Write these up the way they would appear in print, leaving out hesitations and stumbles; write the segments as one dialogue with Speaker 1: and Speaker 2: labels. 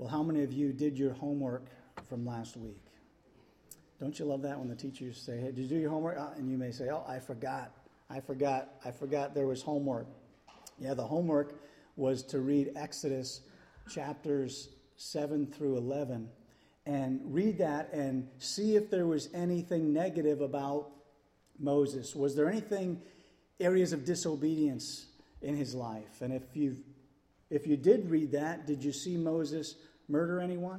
Speaker 1: Well, how many of you did your homework from last week? Don't you love that when the teachers say, hey, did you do your homework? And you may say, oh, I forgot there was homework. Yeah, the homework was to read Exodus chapters 7 through 11 and read that and see if there was anything negative about Moses. Was there areas of disobedience in his life? And if you did read that, did you see Moses murder anyone?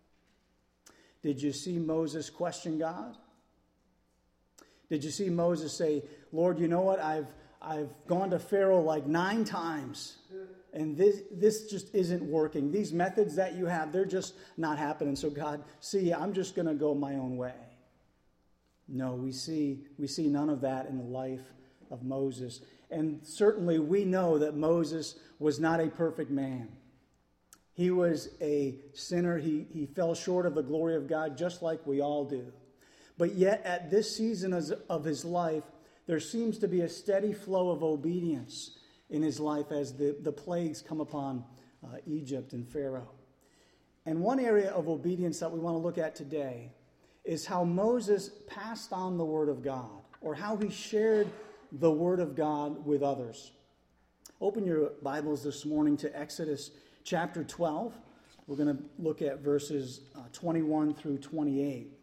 Speaker 1: Did you see Moses question God? Did you see Moses say, Lord, you know what? I've gone to Pharaoh like 9 times, and this just isn't working. These methods that you have, they're just not happening. So God, see, I'm just going to go my own way. No, we see none of that in the life of Moses. And certainly we know that Moses was not a perfect man. He was a sinner. He fell short of the glory of God just like we all do. But yet at this season of his life, there seems to be a steady flow of obedience in his life as the plagues come upon Egypt and Pharaoh. And one area of obedience that we want to look at today is how Moses passed on the Word of God, or how he shared the Word of God with others. Open your Bibles this morning to Exodus chapter 12. We're going to look at verses 21 through 28.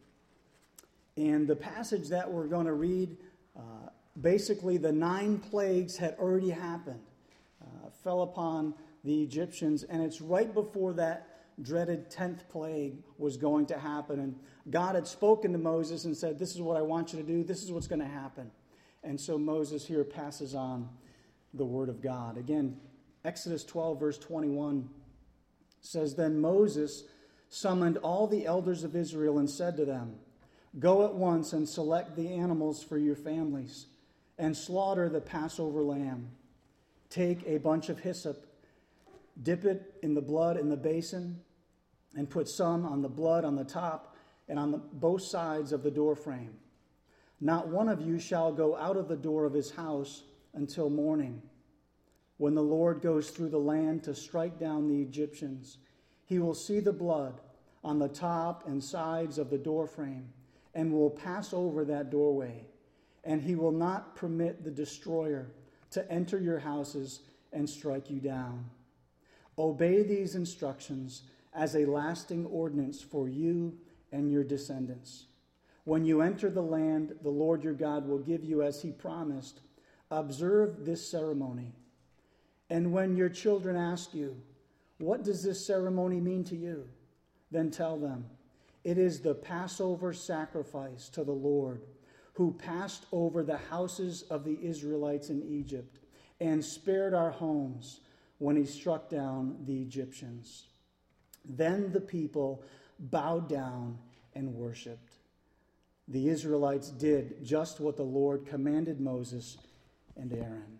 Speaker 1: And the passage that we're going to read, basically the 9 plagues had already happened, fell upon the Egyptians, and it's right before that dreaded 10th plague was going to happen. And God had spoken to Moses and said, this is what I want you to do, this is what's going to happen. And so Moses here passes on the Word of God. Again, Exodus 12, verse 21 says, Then Moses summoned all the elders of Israel and said to them, Go at once and select the animals for your families and slaughter the Passover lamb. Take a bunch of hyssop, dip it in the blood in the basin, and put some on the blood on the top and on both sides of the doorframe. Not one of you shall go out of the door of his house until morning. When the Lord goes through the land to strike down the Egyptians, he will see the blood on the top and sides of the doorframe and will pass over that doorway. And he will not permit the destroyer to enter your houses and strike you down. Obey these instructions as a lasting ordinance for you and your descendants. When you enter the land the Lord your God will give you as he promised, observe this ceremony. And when your children ask you, what does this ceremony mean to you? Then tell them, it is the Passover sacrifice to the Lord, who passed over the houses of the Israelites in Egypt and spared our homes when he struck down the Egyptians. Then the people bowed down and worshipped. The Israelites did just what the Lord commanded Moses and Aaron.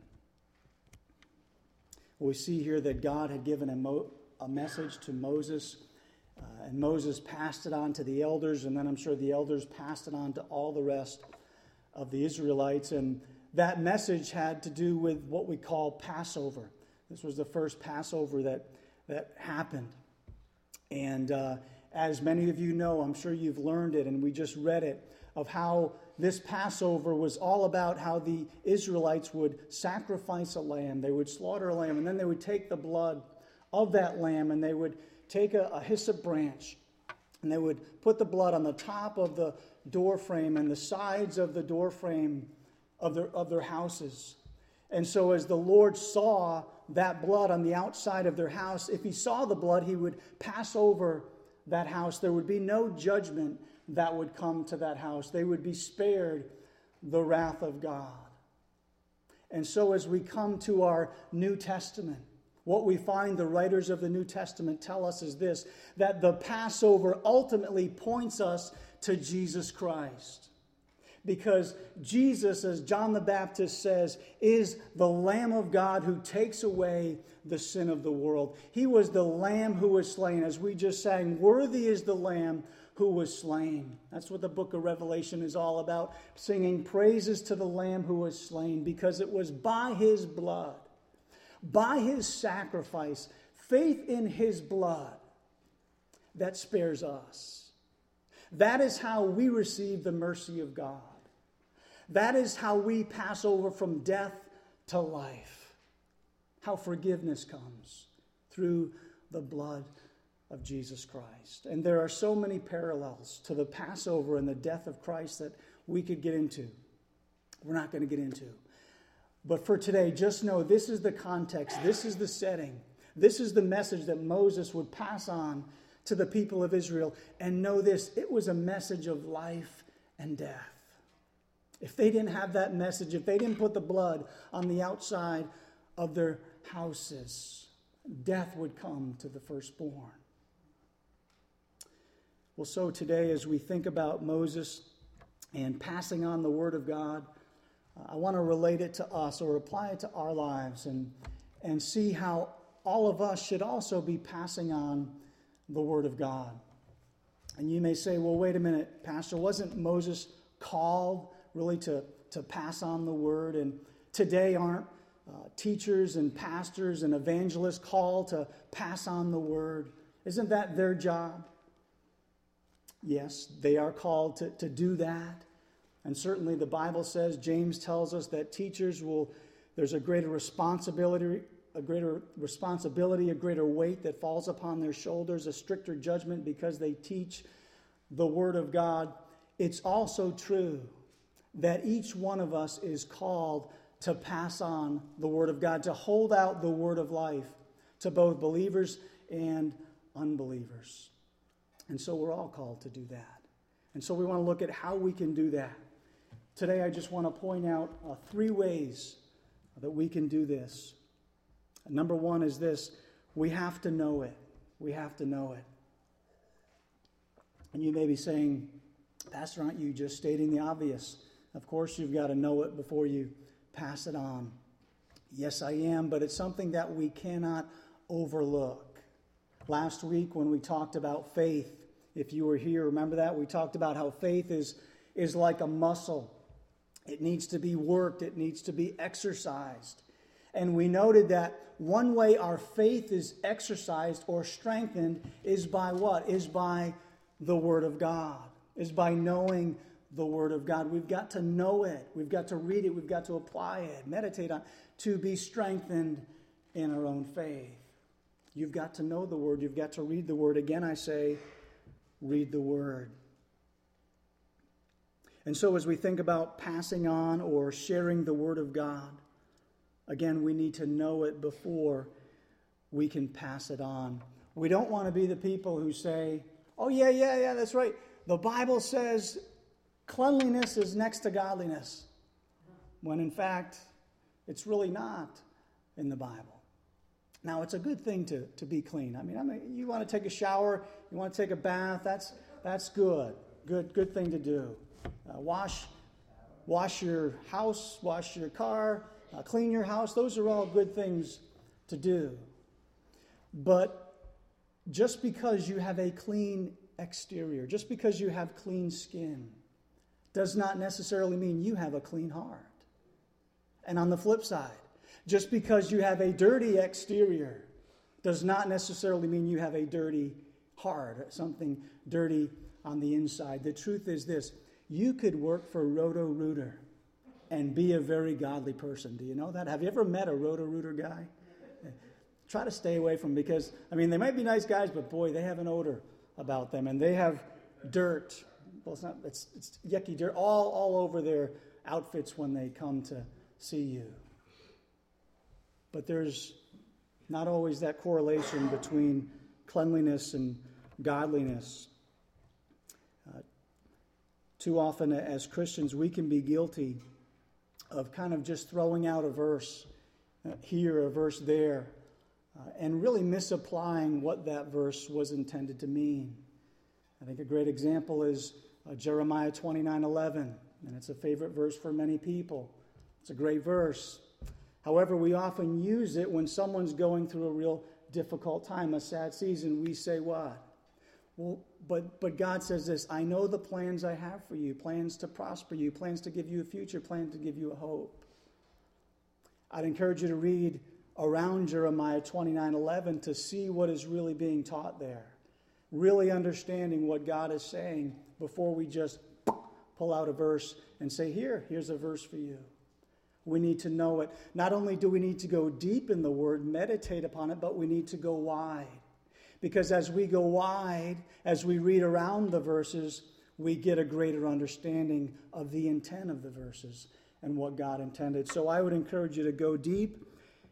Speaker 1: We see here that God had given a message to Moses, and Moses passed it on to the elders, and then I'm sure the elders passed it on to all the rest of the Israelites. And that message had to do with what we call Passover. This was the first Passover that happened. And as many of you know, I'm sure you've learned it, and we just read it, of how this Passover was all about how the Israelites would sacrifice a lamb. They would slaughter a lamb, and then they would take the blood of that lamb, and they would take a hyssop branch, and they would put the blood on the top of the doorframe and the sides of the doorframe of their houses. And so as the Lord saw that blood on the outside of their house, if he saw the blood, he would pass over that house. There would be no judgment that would come to that house. They would be spared the wrath of God. And so as we come to our New Testament, what we find the writers of the New Testament tell us is this, that the Passover ultimately points us to Jesus Christ. Because Jesus, as John the Baptist says, is the Lamb of God who takes away the sin of the world. He was the Lamb who was slain. As we just sang, worthy is the Lamb who was slain. That's what the book of Revelation is all about, singing praises to the Lamb who was slain, because it was by his blood, by his sacrifice, faith in his blood, that spares us. That is how we receive the mercy of God. That is how we pass over from death to life. How forgiveness comes through the blood of Jesus Christ. And there are so many parallels to the Passover and the death of Christ that we could get into. We're not going to get into. But for today, just know this is the context. This is the setting. This is the message that Moses would pass on to the people of Israel. And know this, it was a message of life and death. If they didn't have that message, if they didn't put the blood on the outside of their houses, death would come to the firstborn. Well, so today, as we think about Moses and passing on the Word of God, I want to relate it to us or apply it to our lives and see how all of us should also be passing on the Word of God. And you may say, well, wait a minute, Pastor, wasn't Moses called really to pass on the Word? And today aren't teachers and pastors and evangelists called to pass on the Word? Isn't that their job? Yes, they are called to do that. And certainly the Bible says, James tells us that teachers there's a greater responsibility, a greater weight that falls upon their shoulders, a stricter judgment because they teach the Word of God. It's also true that each one of us is called to pass on the Word of God, to hold out the Word of life to both believers and unbelievers. And so we're all called to do that. And so we want to look at how we can do that. Today I just want to point out 3 ways that we can do this. Number 1 is this: we have to know it. We have to know it. And you may be saying, Pastor, aren't you just stating the obvious? Of course you've got to know it before you pass it on. Yes, I am, but it's something that we cannot overlook. Last week when we talked about faith, if you were here, remember that? We talked about how faith is like a muscle. It needs to be worked. It needs to be exercised. And we noted that one way our faith is exercised or strengthened is by what? Is by the Word of God. Is by knowing the Word of God. We've got to know it. We've got to read it. We've got to apply it, meditate on it, to be strengthened in our own faith. You've got to know the Word. You've got to read the Word. Again, I say, read the Word. And so as we think about passing on or sharing the Word of God, again, we need to know it before we can pass it on. We don't want to be the people who say, oh, yeah, that's right. The Bible says cleanliness is next to godliness, when in fact, it's really not in the Bible. Now, it's a good thing to be clean. I mean, you want to take a shower, you want to take a bath, that's good. Good thing to do. Wash your house, wash your car, clean your house. Those are all good things to do. But just because you have a clean exterior, just because you have clean skin, does not necessarily mean you have a clean heart. And on the flip side, just because you have a dirty exterior does not necessarily mean you have a dirty heart, something dirty on the inside. The truth is this: you could work for Roto-Rooter and be a very godly person. Do you know that? Have you ever met a Roto-Rooter guy? Try to stay away from them because, they might be nice guys, but boy, they have an odor about them. And they have dirt. Well, it's yucky dirt all over their outfits when they come to see you. But there's not always that correlation between cleanliness and godliness. Too often as Christians, we can be guilty of kind of just throwing out a verse here, a verse there, and really misapplying what that verse was intended to mean. I think a great example is Jeremiah 29:11, and it's a favorite verse for many people. It's a great verse. However, we often use it when someone's going through a real difficult time, a sad season. We say what? Well, but God says this: I know the plans I have for you, plans to prosper you, plans to give you a future, plans to give you a hope. I'd encourage you to read around Jeremiah 29:11 to see what is really being taught there. really understanding what God is saying before we just pull out a verse and say, here's a verse for you. We need to know it. Not only do we need to go deep in the Word, meditate upon it, but we need to go wide. Because as we go wide, as we read around the verses, we get a greater understanding of the intent of the verses and what God intended. So I would encourage you to go deep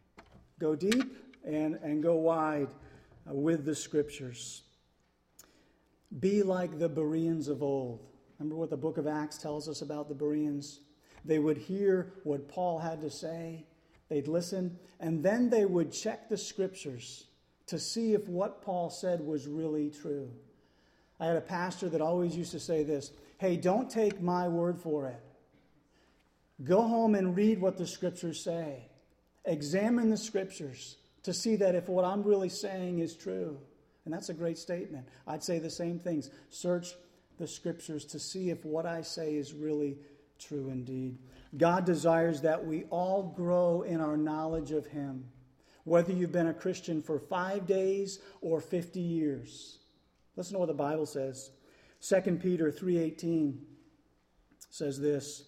Speaker 1: and go wide with the Scriptures. Be like the Bereans of old. Remember what the book of Acts tells us about the Bereans? They would hear what Paul had to say, they'd listen, and then they would check the Scriptures to see if what Paul said was really true. I had a pastor that always used to say this, hey, don't take my word for it. Go home and read what the Scriptures say. Examine the Scriptures to see that if what I'm really saying is true. And that's a great statement. I'd say the same things. Search the Scriptures to see if what I say is really true indeed. God desires that we all grow in our knowledge of Him, whether you've been a Christian for 5 days or 50 years. Listen to what the Bible says. 2 Peter 3:18 says this.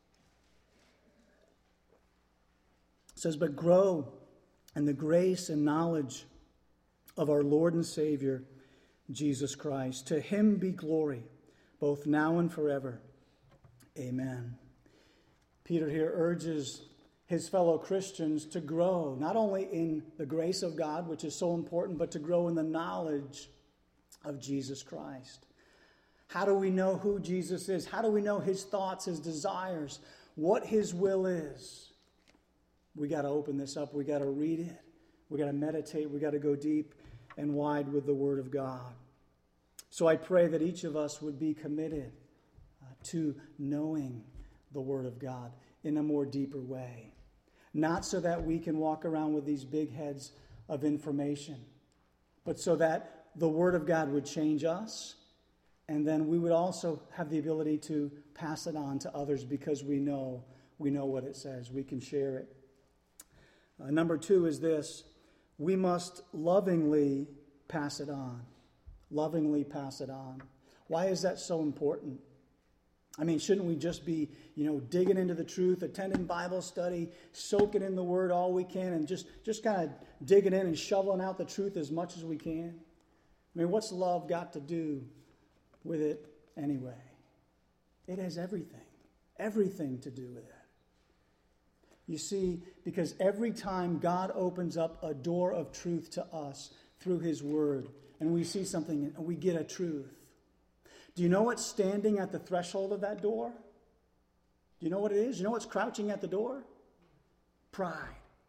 Speaker 1: It says, but grow in the grace and knowledge of our Lord and Savior, Jesus Christ. To Him be glory, both now and forever. Amen. Peter here urges his fellow Christians to grow, not only in the grace of God, which is so important, but to grow in the knowledge of Jesus Christ. How do we know who Jesus is? How do we know His thoughts, His desires, what His will is? We got to open this up. We got to read it. We got to meditate. We got to go deep and wide with the Word of God. So I pray that each of us would be committed to knowing the Word of God in a more deeper way. Not so that we can walk around with these big heads of information, but so that the Word of God would change us, and then we would also have the ability to pass it on to others because we know what it says. We can share it. Number 2 is this. We must lovingly pass it on. Lovingly pass it on. Why is that so important? I mean, shouldn't we just be, digging into the truth, attending Bible study, soaking in the Word all we can, and just kind of digging in and shoveling out the truth as much as we can? I mean, what's love got to do with it anyway? It has everything to do with it. You see, because every time God opens up a door of truth to us through His Word, and we see something and we get a truth, do you know what's standing at the threshold of that door? Do you know what it is? You know what's crouching at the door? Pride.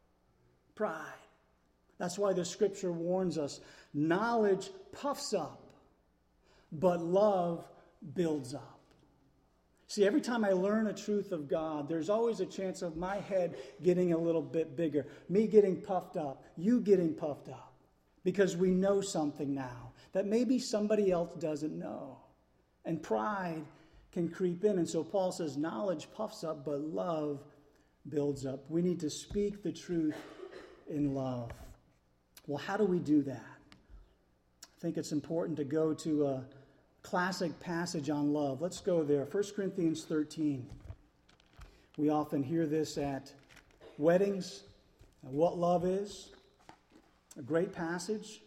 Speaker 1: That's why the Scripture warns us. Knowledge puffs up, but love builds up. See, every time I learn a truth of God, there's always a chance of my head getting a little bit bigger, me getting puffed up, you getting puffed up, because we know something now that maybe somebody else doesn't know. And pride can creep in. And so Paul says, knowledge puffs up, but love builds up. We need to speak the truth in love. Well, how do we do that? I think it's important to go to a classic passage on love. Let's go there. 1 Corinthians 13. We often hear this at weddings, what love is. A great passage.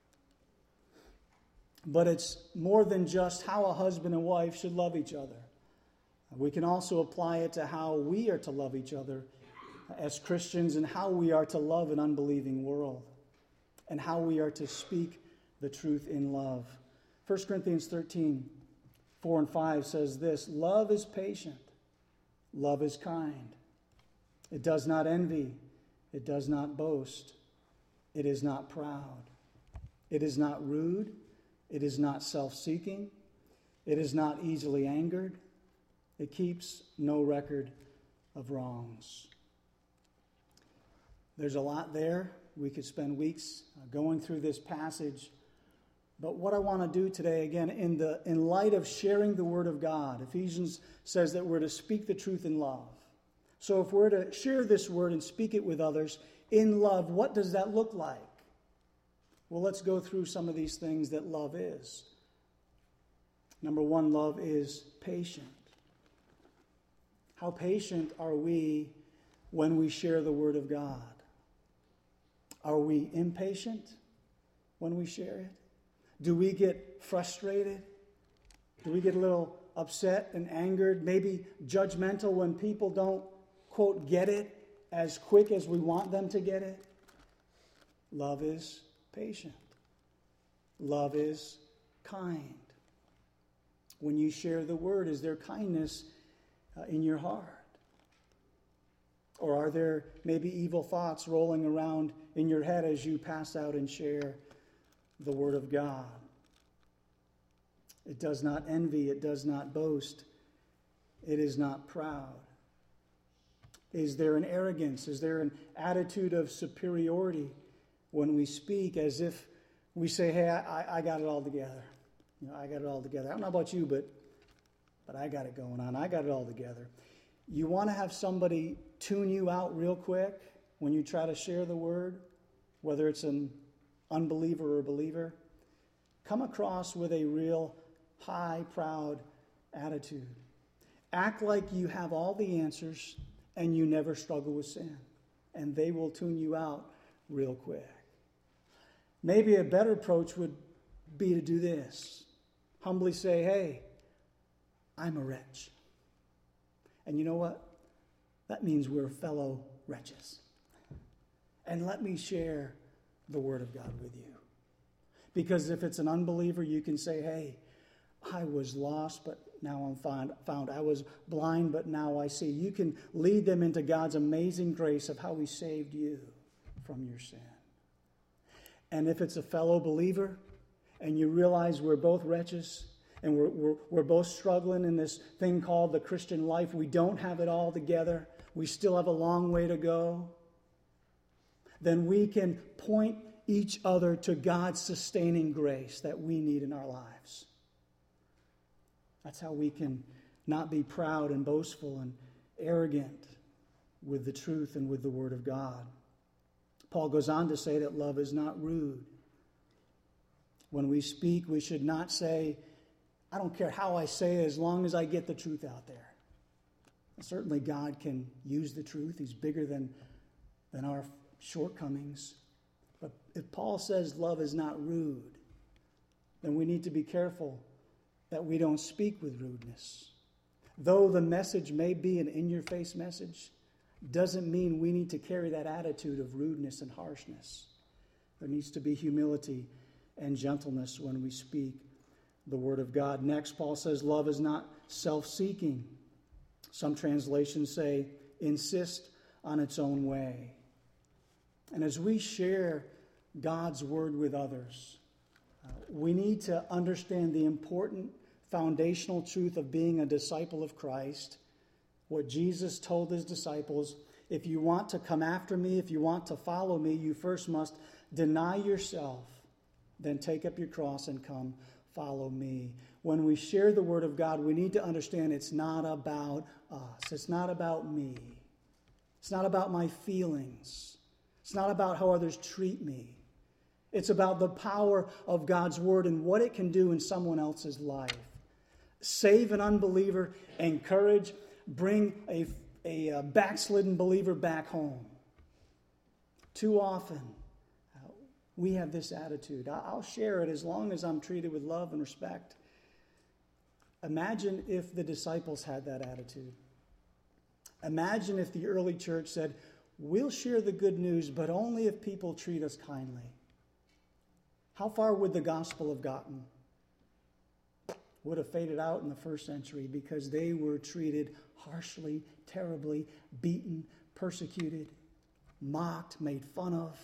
Speaker 1: But it's more than just how a husband and wife should love each other. We can also apply it to how we are to love each other as Christians and how we are to love an unbelieving world and how we are to speak the truth in love. 1 Corinthians 13, 4 and 5 says this, love is patient, love is kind. It does not envy, it does not boast, it is not proud, it is not rude, it is not self-seeking, it is not easily angered, it keeps no record of wrongs. There's a lot there. We could spend weeks going through this passage. But what I want to do today, again, in light of sharing the Word of God, Ephesians says that we're to speak the truth in love. So if we're to share this Word and speak it with others in love, what does that look like? Well, let's go through some of these things that love is. Number one, love is patient. How patient are we when we share the Word of God? Are we impatient when we share it? Do we get frustrated? Do we get a little upset and angered, maybe judgmental when people don't, quote, get it as quick as we want them to get it? Love is patient. Love is kind. When you share the Word, is there kindness in your heart? Or are there maybe evil thoughts rolling around in your head as you pass out and share the Word of God? It does not envy, it does not boast, it is not proud. Is there an arrogance? Is there an attitude of superiority when we speak, as if we say, hey, I got it all together. I got it all together. I don't know about you, but I got it going on. I got it all together. You want to have somebody tune you out real quick when you try to share the Word, whether it's an unbeliever or a believer? Come across with a real high, proud attitude. Act like you have all the answers and you never struggle with sin, and they will tune you out real quick. Maybe a better approach would be to do this. Humbly say, hey, I'm a wretch. And you know what? That means we're fellow wretches. And let me share the Word of God with you. Because if it's an unbeliever, you can say, hey, I was lost, but now I'm found. I was blind, but now I see. You can lead them into God's amazing grace of how He saved you from your sin. And if it's a fellow believer, and you realize we're both wretches, and we're both struggling in this thing called the Christian life, we don't have it all together, we still have a long way to go, then we can point each other to God's sustaining grace that we need in our lives. That's how we can not be proud and boastful and arrogant with the truth and with the Word of God. Paul goes on to say that love is not rude. When we speak, we should not say, I don't care how I say it as long as I get the truth out there. And certainly God can use the truth. He's bigger than our shortcomings. But if Paul says love is not rude, then we need to be careful that we don't speak with rudeness. Though the message may be an in-your-face message, doesn't mean we need to carry that attitude of rudeness and harshness. There needs to be humility and gentleness when we speak the Word of God. Next, Paul says love is not self-seeking. Some translations say insist on its own way. And as we share God's Word with others, we need to understand the important foundational truth of being a disciple of Christ. What Jesus told his disciples, if you want to come after me, if you want to follow me, you first must deny yourself, then take up your cross and come follow me. When we share the Word of God, we need to understand it's not about us. It's not about me. It's not about my feelings. It's not about how others treat me. It's about the power of God's Word and what it can do in someone else's life. Save an unbeliever, encourage, bring a backslidden believer back home. Too often, we have this attitude. I'll share it as long as I'm treated with love and respect. Imagine if the disciples had that attitude. Imagine if the early church said, we'll share the good news, but only if people treat us kindly. How far would the gospel have gotten? Would have faded out in the first century because they were treated harshly, terribly, beaten, persecuted, mocked, made fun of.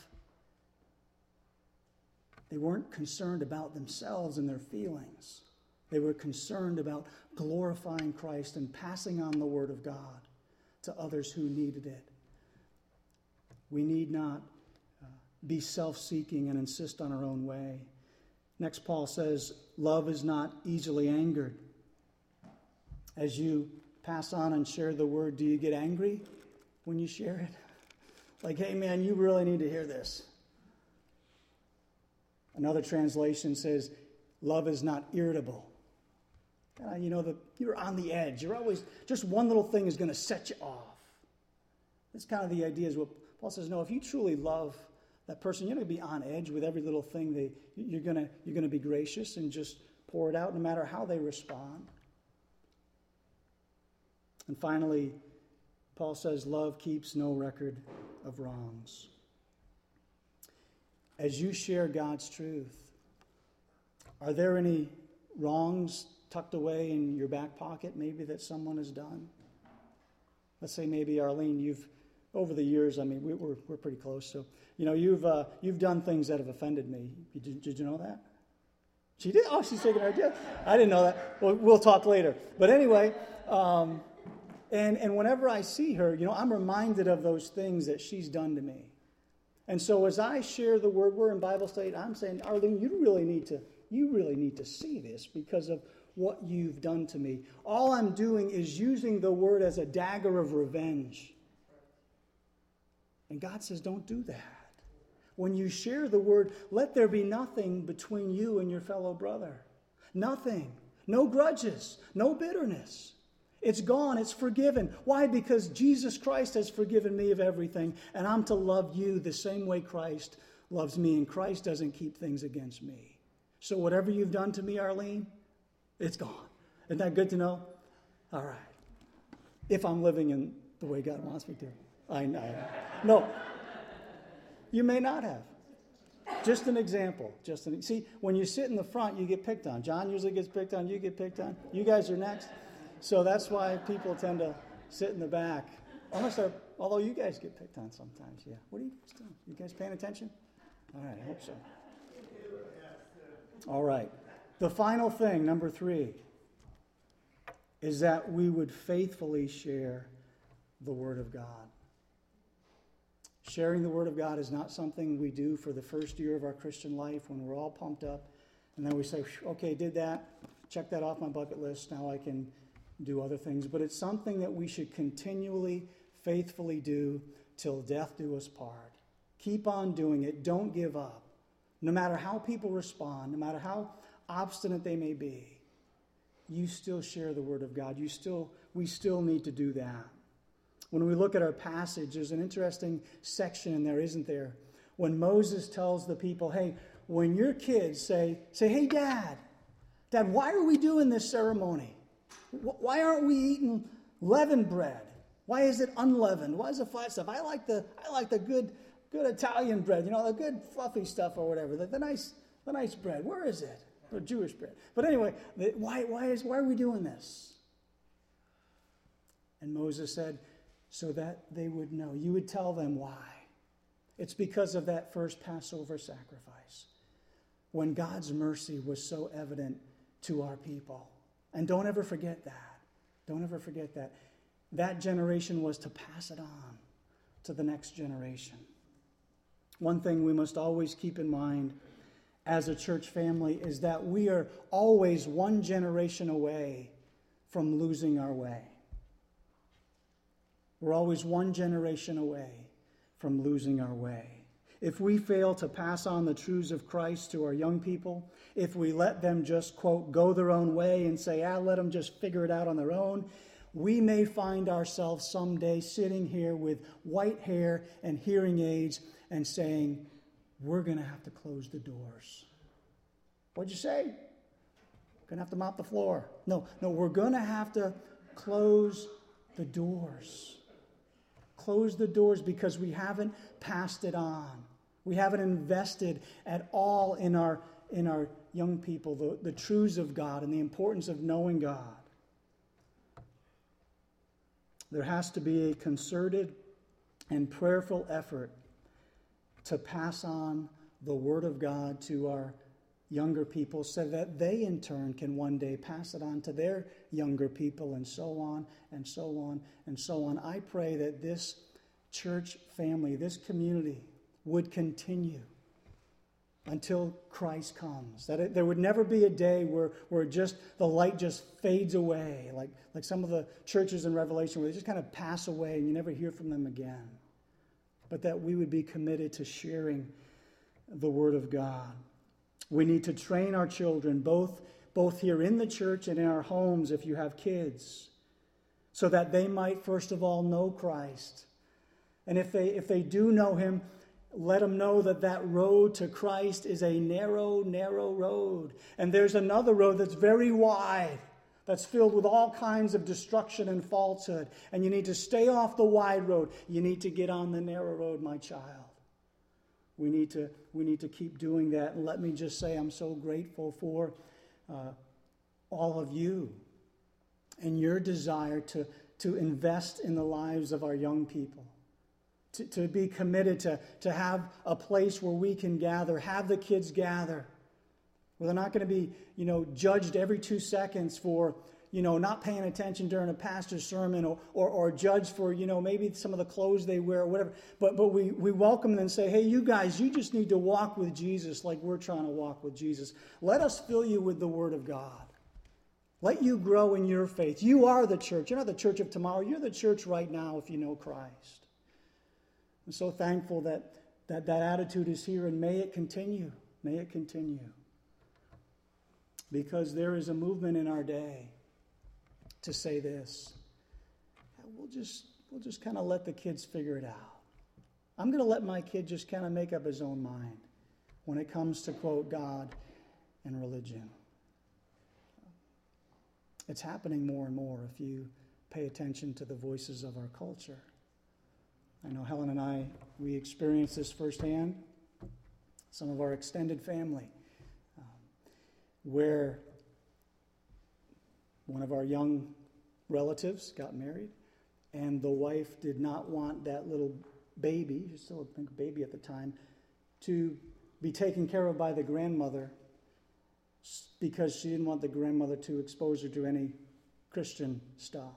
Speaker 1: They weren't concerned about themselves and their feelings. They were concerned about glorifying Christ and passing on the Word of God to others who needed it. We need not be self-seeking and insist on our own way. Next, Paul says, love is not easily angered. As you pass on and share the Word, do you get angry when you share it? Like, hey man, you really need to hear this. Another translation says, love is not irritable. You're on the edge. You're always, just one little thing is going to set you off. That's kind of the idea is what Paul says, no, if you truly love that person, you're going to be on edge with every little thing. You're going to be gracious and just pour it out no matter how they respond. And finally, Paul says, love keeps no record of wrongs. As you share God's truth, are there any wrongs tucked away in your back pocket maybe that someone has done? Let's say maybe, Arlene, over the years, we're pretty close, so you've done things that have offended me. Did you know that? She did? Oh, she's shaking her head. I didn't know that. Well, we'll talk later. But anyway, and whenever I see her, I'm reminded of those things that she's done to me. And so as I share the word, we're in Bible study, I'm saying, Arlene, you really need to see this because of what you've done to me. All I'm doing is using the word as a dagger of revenge. And God says, don't do that. When you share the word, let there be nothing between you and your fellow brother. Nothing. No grudges. No bitterness. It's gone. It's forgiven. Why? Because Jesus Christ has forgiven me of everything, and I'm to love you the same way Christ loves me, and Christ doesn't keep things against me. So whatever you've done to me, Arlene, it's gone. Isn't that good to know? All right. If I'm living in the way God wants me to. I know. No. You may not have. Just an example. See, when you sit in the front, you get picked on. John usually gets picked on. You get picked on. You guys are next. So that's why people tend to sit in the back. Although you guys get picked on sometimes. Yeah. What are you guys doing? You guys paying attention? All right. I hope so. All right. The final thing, number 3, is that we would faithfully share the Word of God. Sharing the Word of God is not something we do for the first year of our Christian life when we're all pumped up, and then we say, okay, did that, check that off my bucket list, now I can do other things. But it's something that we should continually, faithfully do till death do us part. Keep on doing it. Don't give up. No matter how people respond, no matter how obstinate they may be, you still share the Word of God. We still need to do that. When we look at our passage, there's an interesting section in there, isn't there? When Moses tells the people, hey, when your kids say, hey, Dad, why are we doing this ceremony? Why aren't we eating leavened bread? Why is it unleavened? Why is it flat stuff? I like the good Italian bread, the good fluffy stuff or whatever, the nice bread. Where is it? Or Jewish bread. But anyway, why are we doing this? And Moses said, so that they would know. You would tell them why. It's because of that first Passover sacrifice, when God's mercy was so evident to our people. And don't ever forget that. Don't ever forget that. That generation was to pass it on to the next generation. One thing we must always keep in mind as a church family is that we are always one generation away from losing our way. We're always one generation away from losing our way. If we fail to pass on the truths of Christ to our young people, if we let them just, quote, go their own way and say, let them just figure it out on their own, we may find ourselves someday sitting here with white hair and hearing aids and saying, we're going to have to close the doors. What'd you say? Going to have to mop the floor. No, we're going to have to close the doors. Close the doors because we haven't passed it on. We haven't invested at all in our young people the truths of God and the importance of knowing God. There has to be a concerted and prayerful effort to pass on the Word of God to our younger people so that they in turn can one day pass it on to their younger people, and so on and so on and so on. I pray that this church family, this community, would continue until Christ comes. That there would never be a day where just the light just fades away, like some of the churches in Revelation, where they just kind of pass away and you never hear from them again. But that we would be committed to sharing the Word of God. We need to train our children, both here in the church and in our homes if you have kids, so that they might first of all know Christ. And if they do know him, let them know that that road to Christ is a narrow, narrow road. And there's another road that's very wide, that's filled with all kinds of destruction and falsehood. And you need to stay off the wide road. You need to get on the narrow road, my child. We need to keep doing that. And let me just say, I'm so grateful for all of you and your desire to invest in the lives of our young people. To be committed to have a place where we can gather, have the kids gather, where they're not going to be, judged every 2 seconds for, not paying attention during a pastor's sermon or judged for, maybe some of the clothes they wear or whatever. But we welcome them and say, hey, you guys, you just need to walk with Jesus like we're trying to walk with Jesus. Let us fill you with the Word of God. Let you grow in your faith. You are the church. You're not the church of tomorrow. You're the church right now if you know Christ. I'm so thankful that attitude is here, and may it continue. May it continue. Because there is a movement in our day to say this. We'll just kind of let the kids figure it out. I'm going to let my kid just kind of make up his own mind when it comes to, quote, God and religion. It's happening more and more if you pay attention to the voices of our culture. I know Helen and I, we experienced this firsthand. Some of our extended family, where one of our young relatives got married, and the wife did not want that little baby, she was still a baby at the time, to be taken care of by the grandmother because she didn't want the grandmother to expose her to any Christian stuff.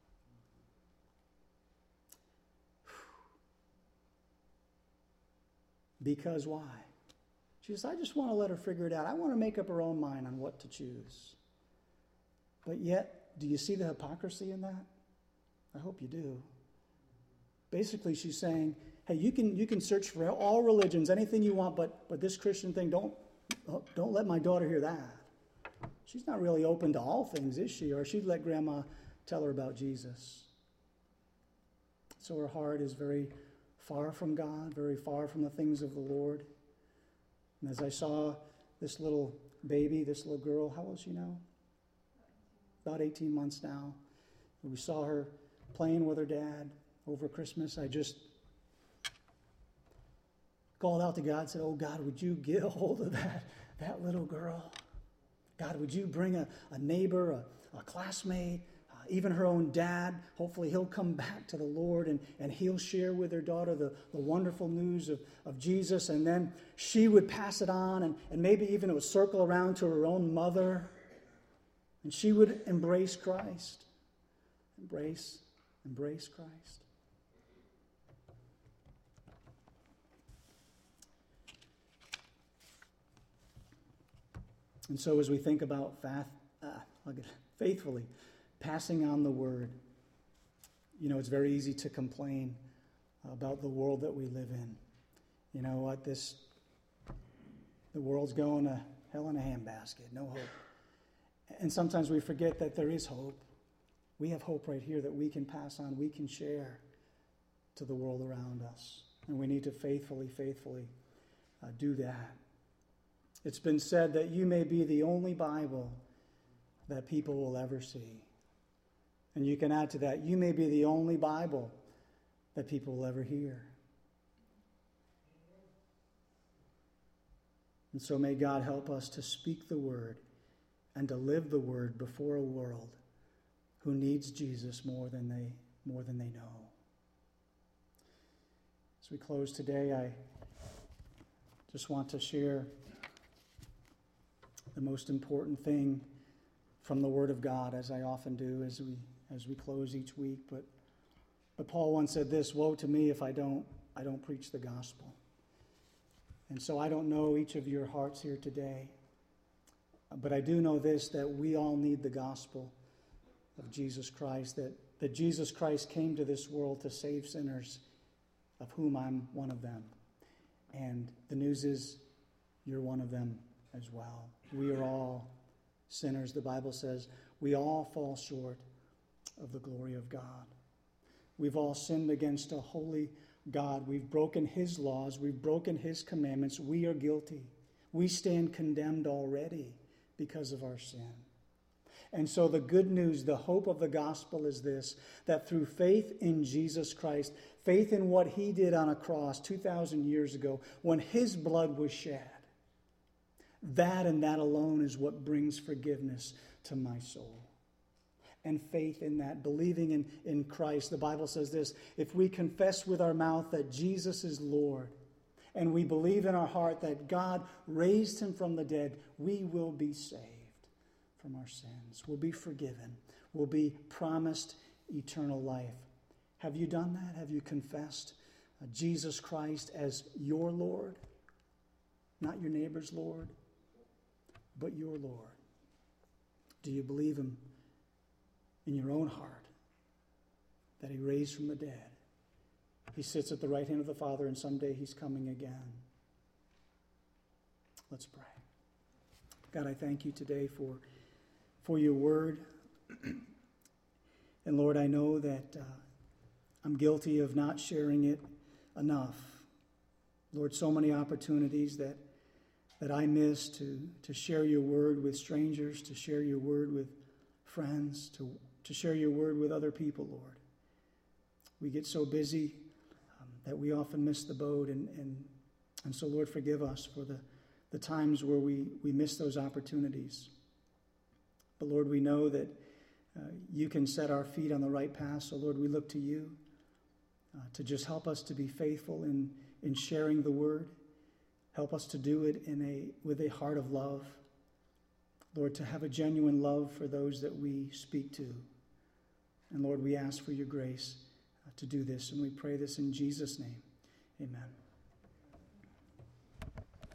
Speaker 1: Because why? She says, I just want to let her figure it out. I want to make up her own mind on what to choose. But yet, do you see the hypocrisy in that? I hope you do. Basically, she's saying, hey, you can search for all religions, anything you want, but this Christian thing, don't let my daughter hear that. She's not really open to all things, is she? Or she'd let grandma tell her about Jesus. So her heart is very far from God, very far from the things of the Lord. And as I saw this little baby, this little girl, how old is she now? About 18 months now. We saw her playing with her dad over Christmas. I just called out to God and said, oh God, would you get a hold of that little girl? God, would you bring a neighbor, a classmate, even her own dad? Hopefully he'll come back to the Lord and he'll share with her daughter the wonderful news of Jesus. And then she would pass it on, and maybe even it would circle around to her own mother. And she would embrace Christ. Embrace Christ. And so as we think about faithfully passing on the word, it's very easy to complain about the world that we live in. You know what? The world's going to hell in a handbasket. No hope. And sometimes we forget that there is hope. We have hope right here that we can pass on, we can share to the world around us. And we need to faithfully do that. It's been said that you may be the only Bible that people will ever see. And you can add to that, you may be the only Bible that people will ever hear. And so may God help us to speak the word and to live the word before a world who needs Jesus more than they know. As we close today, I just want to share the most important thing from the Word of God, as I often do as we close each week. But Paul once said this: "Woe to me if I don't preach the gospel." And so I don't know each of your hearts here today, but I do know this, that we all need the gospel of Jesus Christ, that Jesus Christ came to this world to save sinners, of whom I'm one of them. And the news is, you're one of them as well. We are all sinners. The Bible says we all fall short of the glory of God. We've all sinned against a holy God. We've broken his laws. We've broken his commandments. We are guilty. We stand condemned already because of our sin. And so the good news, the hope of the gospel is this, that through faith in Jesus Christ, faith in what he did on a cross 2,000 years ago, when his blood was shed, that and that alone is what brings forgiveness to my soul. And faith in that, believing in Christ. The Bible says this, if we confess with our mouth that Jesus is Lord, and we believe in our heart that God raised him from the dead, we will be saved from our sins. We'll be forgiven. We'll be promised eternal life. Have you done that? Have you confessed Jesus Christ as your Lord? Not your neighbor's Lord, but your Lord. Do you believe him in your own heart that he raised from the dead? He sits at the right hand of the Father, and someday he's coming again. Let's pray. God, I thank you today for your word. And Lord, I know that I'm guilty of not sharing it enough. Lord, so many opportunities that I miss to share your word with strangers, to share your word with friends, to share your word with other people, Lord. We get so busy that we often miss the boat, and so, Lord, forgive us for the times where we miss those opportunities. But, Lord, we know that you can set our feet on the right path, so, Lord, we look to you to just help us to be faithful in sharing the word. Help us to do it with a heart of love. Lord, to have a genuine love for those that we speak to. And, Lord, we ask for your grace to do this, and we pray this in Jesus' name. Amen.